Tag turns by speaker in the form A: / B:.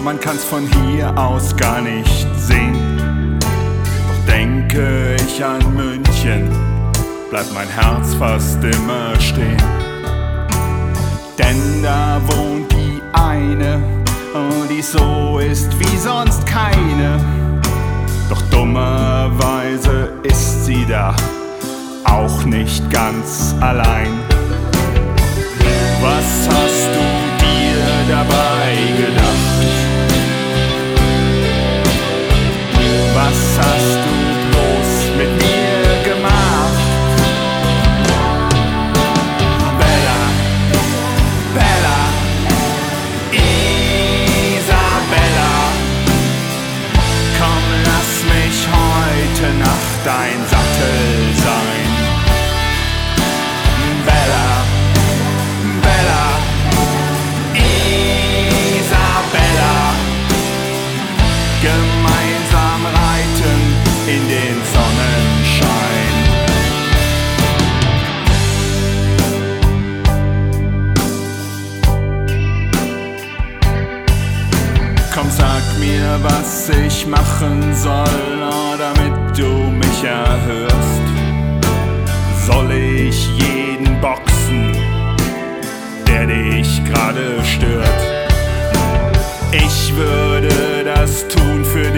A: man kann's von hier aus gar nicht sehen. Doch denke ich an München, bleibt mein Herz fast immer stehen. Denn da wohnt die eine, die so ist wie sonst keine. Doch dummerweise ist sie da auch nicht ganz allein. Was hast du dir dabei gedacht? Was hast du bloß mit mir gemacht? Bella, Bella, Isabella, komm, lass mich heute Nacht dein Sattel sein. Bella, Bella, Isabella, gemeinsam reiten in den Sonnenschein. Komm, sag mir, was ich machen soll, damit du mich erhörst. Soll ich jeden boxen, der dich gerade stört? Ich würde das tun für